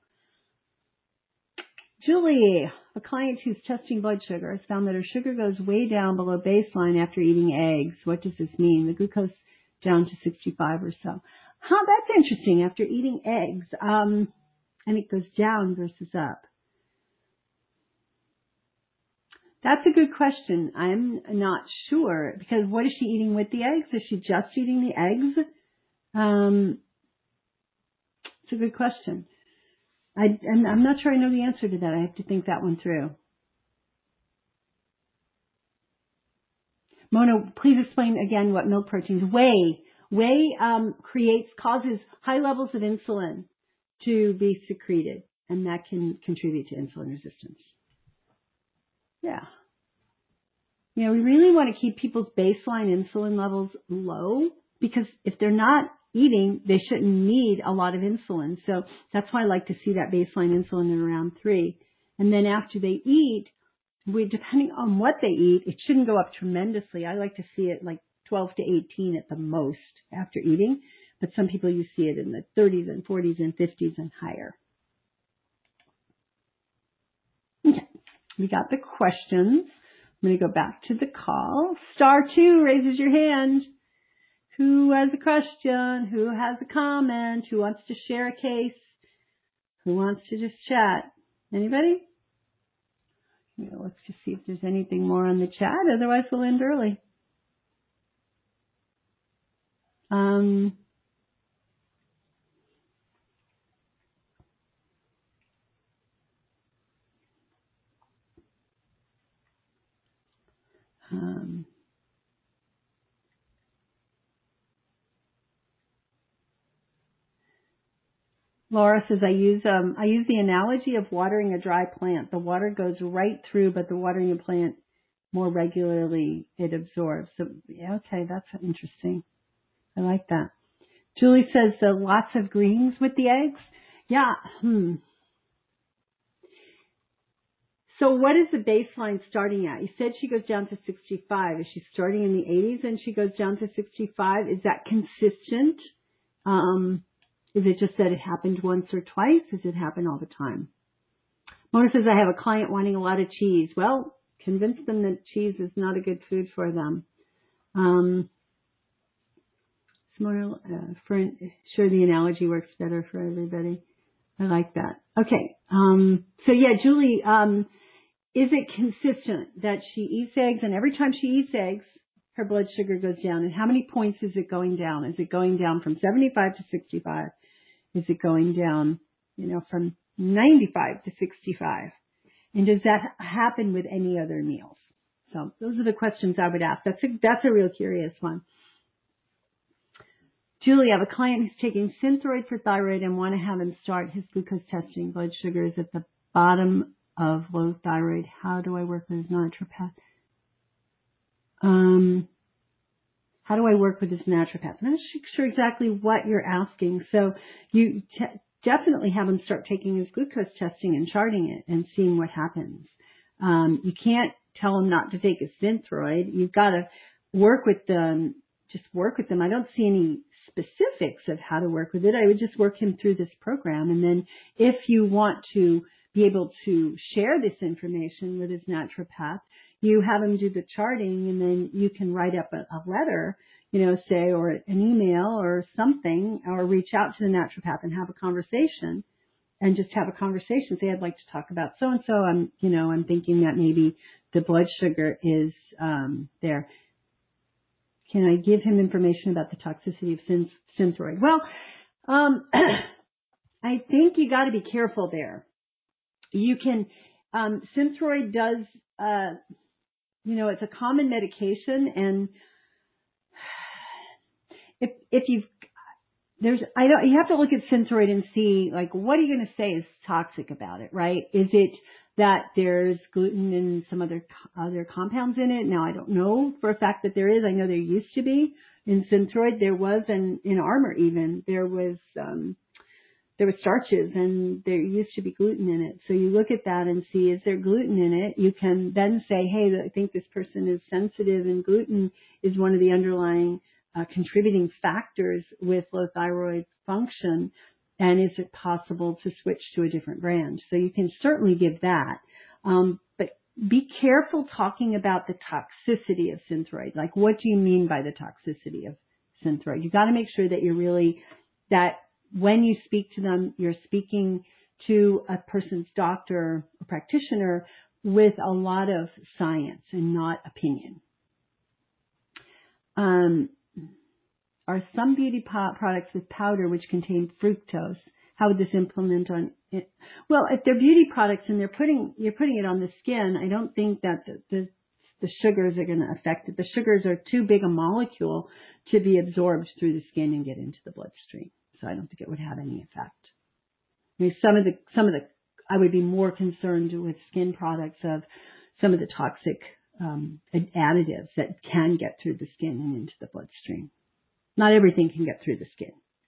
Julie, a client who's testing blood sugar, has found that her sugar goes way down below baseline after eating eggs. What does this mean? The glucose down to sixty-five or so. Huh, that's interesting. After eating eggs, um, and it goes down versus up. That's a good question. I'm not sure, because what is she eating with the eggs? Is she just eating the eggs? Um, it's a good question. I, I'm, I'm not sure I know the answer to that. I have to think that one through. Mona, please explain again what milk proteins. Whey. Whey um, creates, causes high levels of insulin to be secreted, and that can contribute to insulin resistance. Yeah. You know, we really want to keep people's baseline insulin levels low, because if they're not eating, they shouldn't need a lot of insulin. So that's why I like to see that baseline insulin at around three. And then after they eat, we, depending on what they eat, it shouldn't go up tremendously. I like to see it like twelve to eighteen at the most after eating. But some people, you see it in the thirties and forties and fifties and higher. Okay. We got the questions. I'm going to go back to the call. Star two raises your hand. Who has a question? Who has a comment? Who wants to share a case? Who wants to just chat? Anybody? You know, let's just see if there's anything more on the chat. Otherwise, we'll end early. Um, Um, Laura says, I use um, I use the analogy of watering a dry plant. The water goes right through, but the watering a plant more regularly, it absorbs. So, yeah, okay, that's interesting. I like that. Julie says, uh, lots of greens with the eggs. Yeah. Hmm. So what is the baseline starting at? You said she goes down to sixty-five. Is she starting in the eighties and she goes down to sixty-five? Is that consistent? Um, is it just that it happened once or twice? Does it happen all the time? Mona says, I have a client wanting a lot of cheese. Well, convince them that cheese is not a good food for them. Um, More, uh, for, sure the analogy works better for everybody. I like that. Okay. Um, so yeah, Julie, um, is it consistent that she eats eggs and every time she eats eggs, her blood sugar goes down? And how many points is it going down? Is it going down from seventy-five to sixty-five? Is it going down, you know, from ninety-five to sixty-five? And does that happen with any other meals? So those are the questions I would ask. That's a, that's a real curious one. Julie, I have a client who's taking Synthroid for thyroid and want to have him start his glucose testing. Blood sugar is at the bottom of low thyroid. How do I work with his naturopath? Um, how do I work with his naturopath? I'm not sure exactly what you're asking. So you te- definitely have him start taking his glucose testing and charting it and seeing what happens. Um, you can't tell him not to take his Synthroid. You've got to work with them, just work with them. I don't see any specifics of how to work with it. I would just work him through this program. And then if you want to be able to share this information with his naturopath, you have him do the charting and then you can write up a, a letter, you know, say, or an email or something, or reach out to the naturopath and have a conversation and just have a conversation. Say, I'd like to talk about so-and-so. I'm, you know, I'm thinking that maybe the blood sugar is, um, there. Can I give him information about the toxicity of syn- Synthroid? Well, um, I think you got to be careful there. You can, um, Synthroid does, uh, you know, it's a common medication, and if if you've there's I don't you have to look at Synthroid and see, like, what are you going to say is toxic about it, right? Is it that there's gluten and some other other compounds in it? Now, I don't know for a fact that there is. I know there used to be in Synthroid. There was, and in Armour even there was um, there were starches and there used to be gluten in it. So you look at that and see, is there gluten in it? You can then say, hey, I think this person is sensitive, and gluten is one of the underlying uh, contributing factors with low thyroid function. And is it possible to switch to a different brand? So you can certainly give that. Um, but be careful talking about the toxicity of Synthroid. Like, what do you mean by the toxicity of Synthroid? You got to make sure that you're really, that when you speak to them, you're speaking to a person's doctor or practitioner with a lot of science and not opinion. Um, are some beauty po- products with powder which contain fructose? How would this implement on it? Well, if they're beauty products and they're putting, you're putting it on the skin, I don't think that the, the, the sugars are going to affect it. The sugars are too big a molecule to be absorbed through the skin and get into the bloodstream. So I don't think it would have any effect. I mean, some of the, some of the, I would be more concerned with skin products of some of the toxic um, additives that can get through the skin and into the bloodstream. Not everything can get through the skin.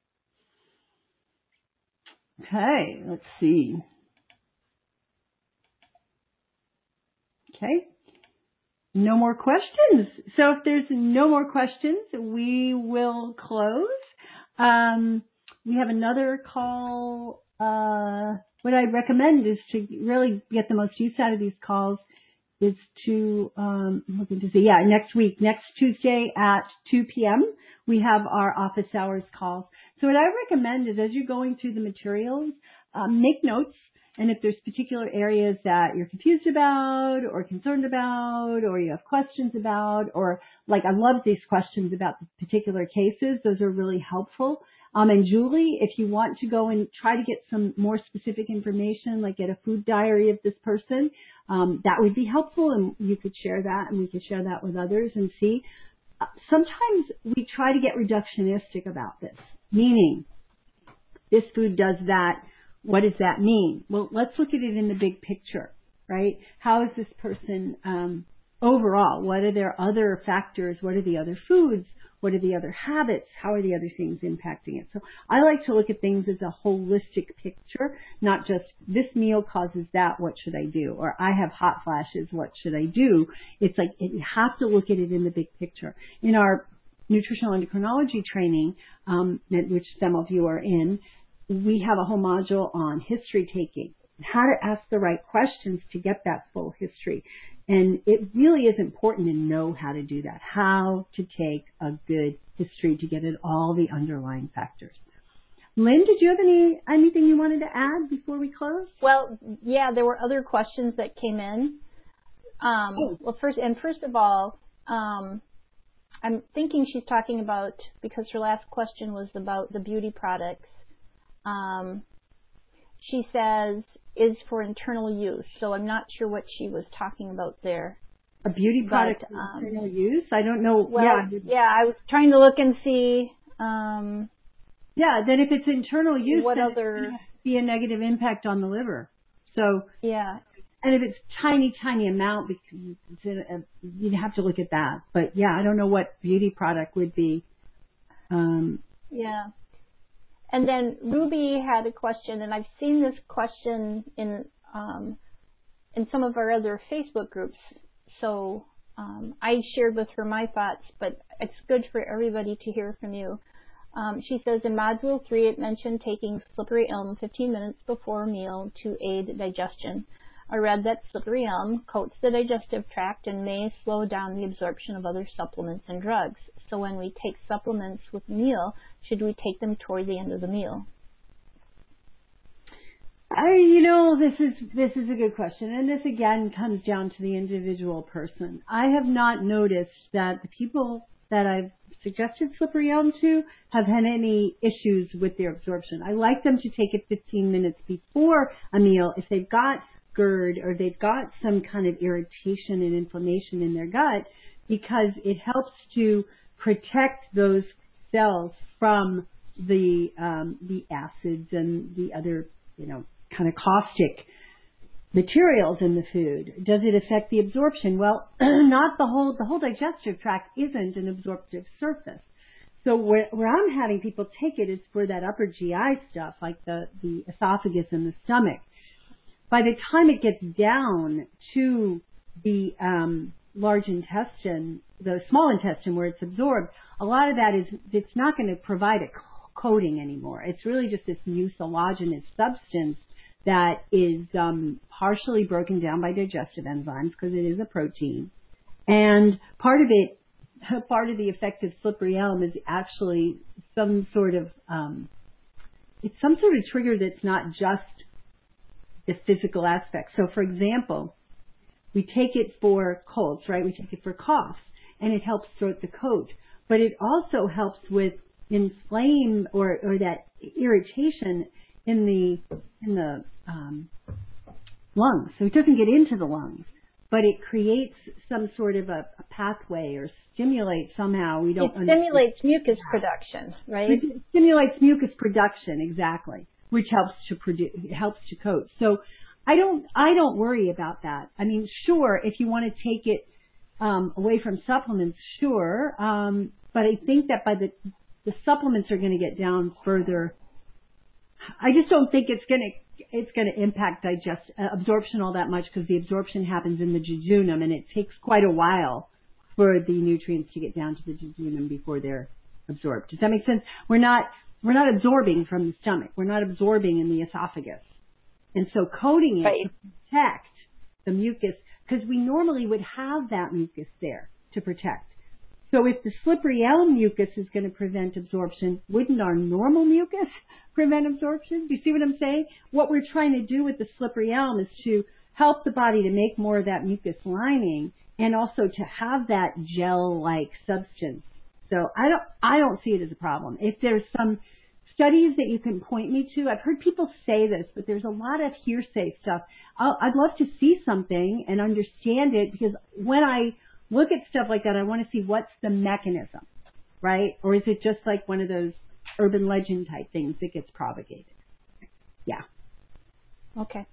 Okay, let's see. Okay. No more questions. So if there's no more questions, we will close. Um, we have another call. Uh, what I recommend is to really get the most use out of these calls is to, um, I'm looking to see, yeah, next week, next Tuesday at two p.m., we have our office hours calls. So what I recommend is, as you're going through the materials, um, make notes. And if there's particular areas that you're confused about or concerned about or you have questions about, or like I love these questions about the particular cases, those are really helpful. Um, and Julie, if you want to go and try to get some more specific information, like get a food diary of this person, um, that would be helpful, and you could share that, and we could share that with others and see. Uh, sometimes we try to get reductionistic about this, meaning this food does that. What does that mean? Well, let's look at it in the big picture, right? How is this person um, overall? What are their other factors? What are the other foods? What are the other habits? How are the other things impacting it? So I like to look at things as a holistic picture, not just this meal causes that, what should I do? Or I have hot flashes, what should I do? It's like you have to look at it in the big picture. In our nutritional endocrinology training, um, which some of you are in, we have a whole module on history taking, how to ask the right questions to get that full history. And it really is important to know how to do that, how to take a good history to get at all the underlying factors. Lynn, did you have any anything you wanted to add before we close? Well, yeah, there were other questions that came in. Um, oh. Well, first, and first of all, um, I'm thinking she's talking about, because her last question was about the beauty products. Um, she says, is for internal use. So I'm not sure what she was talking about there. A beauty product but, um, for internal use? I don't know. Well, yeah. yeah, I was trying to look and see. Um, yeah, then if it's internal use, what then other it's going to be a negative impact on the liver. So yeah. And if it's tiny, tiny amount, because it's a, you'd have to look at that. But yeah, I don't know what beauty product would be. Um, yeah. And then Ruby had a question, and I've seen this question in um, in some of our other Facebook groups. So um, I shared with her my thoughts, but it's good for everybody to hear from you. Um, she says in Module three, it mentioned taking slippery elm fifteen minutes before a meal to aid digestion. I read that slippery elm coats the digestive tract and may slow down the absorption of other supplements and drugs. So when we take supplements with a meal, should we take them toward the end of the meal? I, you know, this is this is a good question, and this again comes down to the individual person. I have not noticed that the people that I've suggested slippery elm to have had any issues with their absorption. I like them to take it fifteen minutes before a meal if they've got GERD or they've got some kind of irritation and inflammation in their gut, because it helps to protect those cells from the um, the acids and the other, you know, kind of caustic materials in the food. Does it affect the absorption? Well, not the whole, the whole digestive tract isn't an absorptive surface. So where, where I'm having people take it is for that upper G I stuff, like the, the esophagus and the stomach. By the time it gets down to the um, large intestine, the small intestine where it's absorbed, a lot of that is, it's not going to provide a coating anymore. It's really just this mucilaginous substance that is um, partially broken down by digestive enzymes because it is a protein. And part of it, part of the effect of slippery elm is actually some sort of, um, it's some sort of trigger that's not just the physical aspect. So for example, we take it for colds, right? We take it for coughs, and it helps throat the coat. But it also helps with inflame or, or that irritation in the in the um, lungs. So it doesn't get into the lungs, but it creates some sort of a, a pathway or stimulates somehow. We don't. It stimulates mucus production, right? It stimulates mucus production, exactly, which helps to produce, helps to coat. So I don't I don't worry about that. I mean, sure, if you want to take it um, away from supplements, sure, um, but I think that by the the supplements are going to get down further. I just don't think it's going to it's going to impact digest uh, absorption all that much, because the absorption happens in the jejunum, and it takes quite a while for the nutrients to get down to the jejunum before they're absorbed. Does that make sense? We're not we're not absorbing from the stomach. We're not absorbing in the esophagus, and so coating it right. to protect the mucus, because we normally would have that mucus there to protect. So if the slippery elm mucus is going to prevent absorption, wouldn't our normal mucus prevent absorption? Do you see what I'm saying? What we're trying to do with the slippery elm is to help the body to make more of that mucus lining, and also to have that gel-like substance. So I don't, I don't see it as a problem. If there's some studies that you can point me to? I've heard people say this, but there's a lot of hearsay stuff. I'll, I'd love to see something and understand it, because when I look at stuff like that, I want to see what's the mechanism, right? Or is it just like one of those urban legend type things that gets propagated? Yeah. Okay.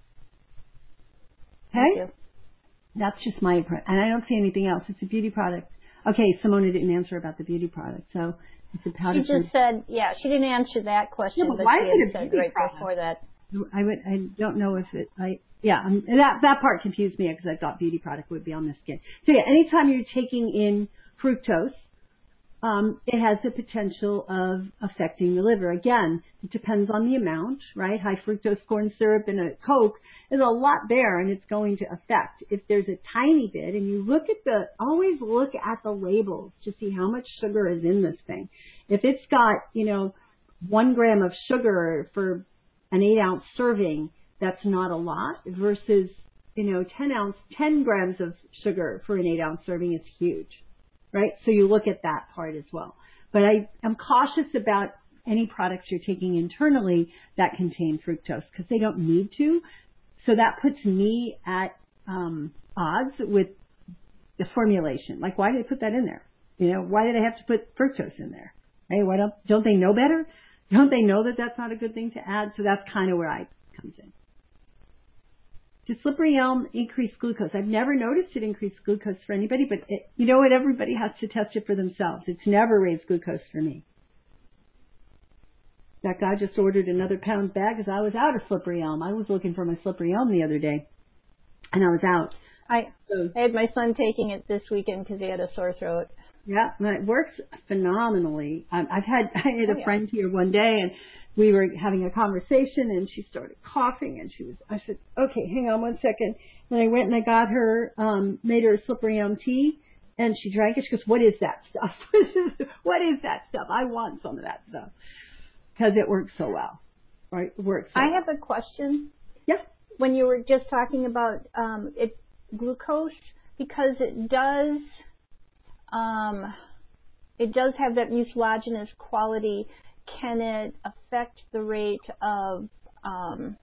Okay? That's just my approach. And I don't see anything else. It's a beauty product. Okay, Simona didn't answer about the beauty product, so it's a powder. She just said, yeah, she didn't answer that question, yeah, but, but why she is it had a said beauty right product? before that. I would, I don't know if it, I, yeah, um, that, that part confused me because I thought beauty product would be on the skin. So yeah, anytime you're taking in fructose, um, it has the potential of affecting the liver. Again, it depends on the amount, right? High fructose corn syrup in a Coke is a lot there, and it's going to affect. If there's a tiny bit, and you look at the, always look at the labels to see how much sugar is in this thing. If it's got, you know, one gram of sugar for an eight ounce serving, that's not a lot, versus, you know, ten ounce, ten grams of sugar for an eight ounce serving is huge, right? So you look at that part as well. But I am cautious about any products you're taking internally that contain fructose, because they don't need to. So that puts me at um, odds with the formulation. Like, why did they put that in there? You know, why did they have to put fructose in there? Hey, why don't, don't they know better? Don't they know that that's not a good thing to add? So that's kind of where I comes in. Does slippery elm increase glucose? I've never noticed it increased glucose for anybody, but it, you know what? Everybody has to test it for themselves. It's never raised glucose for me. That guy just ordered another pound bag because I was out of slippery elm. I was looking for my slippery elm the other day, and I was out. I, so, I had my son taking it this weekend because he had a sore throat. Yeah, it works phenomenally. Um, I've had I had oh, a yeah. friend here one day, and we were having a conversation, and she started coughing, and she was. I said, "Okay, hang on one second." And I went and I got her, um, made her a slippery elm tea, and she drank it. She goes, "What is that stuff? What is that stuff? I want some of that stuff." Because it works so well, right? It works so I well. have a question. Yes. When you were just talking about um, it, glucose, because it does, um, it does have that mucilaginous quality. Can it affect the rate of um,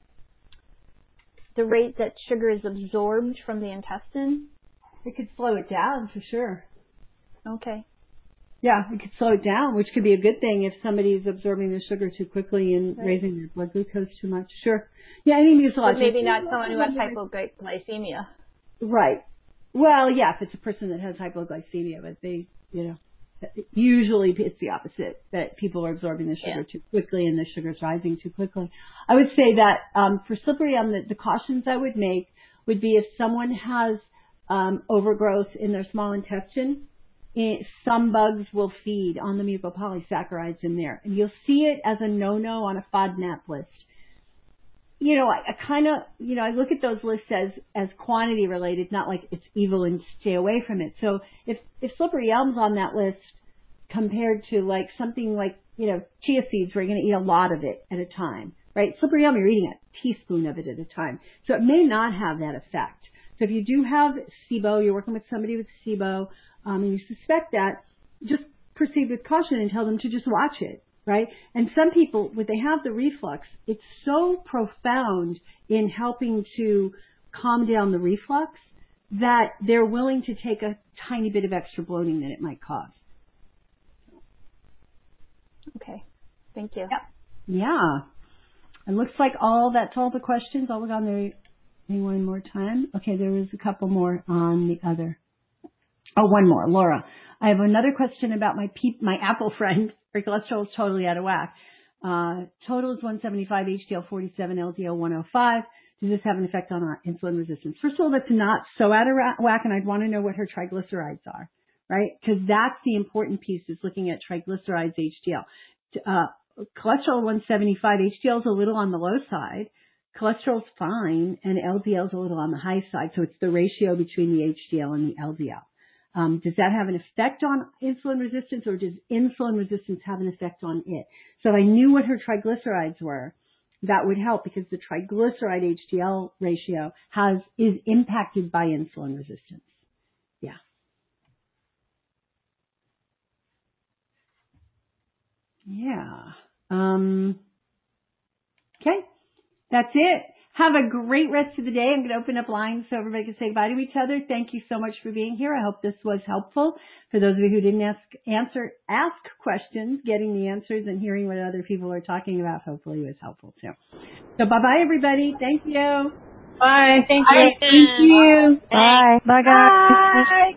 the rate that sugar is absorbed from the intestine? It could slow it down for sure. Okay. Yeah, it could slow it down, which could be a good thing if somebody's absorbing the sugar too quickly and right. raising their blood glucose too much. Sure. Yeah, any mucilaginous. But maybe not someone who has hypoglycemia. Right. Well, yeah, if it's a person that has hypoglycemia, but they, you know, usually it's the opposite, that people are absorbing the sugar yeah. too quickly and the sugar's rising too quickly. I would say that um, for slippery elm, the, the cautions I would make would be if someone has um, overgrowth in their small intestine, It, some bugs will feed on the mucopolysaccharides in there. And you'll see it as a no-no on a FODMAP list. You know, I, I kind of, you know, I look at those lists as, as quantity related, not like it's evil and stay away from it. So if, if slippery elm's on that list compared to like something like, you know, chia seeds where you're going to eat a lot of it at a time, right? Slippery elm, you're eating a teaspoon of it at a time. So it may not have that effect. So if you do have SIBO, you're working with somebody with SIBO, Um, and you suspect that, just proceed with caution and tell them to just watch it, right? And some people, when they have the reflux, it's so profound in helping to calm down the reflux that they're willing to take a tiny bit of extra bloating that it might cause. Okay. Thank you. Yep. Yeah. It looks like all, that's all the questions. I'll look on there one more time. Okay, there was a couple more on the other. Oh, one more, Laura. I have another question about my peep, my Apple friend. Her cholesterol is totally out of whack. Uh, total is one seventy-five, H D L forty-seven, L D L one oh five. Does this have an effect on our insulin resistance? First of all, that's not so out of whack, and I'd want to know what her triglycerides are, right? Because that's the important piece, is looking at triglycerides, H D L. Uh, cholesterol one seventy-five, H D L is a little on the low side. Cholesterol's fine, and L D L is a little on the high side. So it's the ratio between the H D L and the L D L. Um, does that have an effect on insulin resistance, or does insulin resistance have an effect on it? So if I knew what her triglycerides were, that would help, because the triglyceride H D L ratio has is impacted by insulin resistance. Yeah. Yeah. Um, okay, that's it. Have a great rest of the day. I'm going to open up lines so everybody can say goodbye to each other. Thank you so much for being here. I hope this was helpful. For those of you who didn't ask, answer, ask questions, getting the answers and hearing what other people are talking about hopefully was helpful too. So bye-bye, everybody. Thank you. Bye. Thank you. Thank you. Bye. Bye, guys. Bye.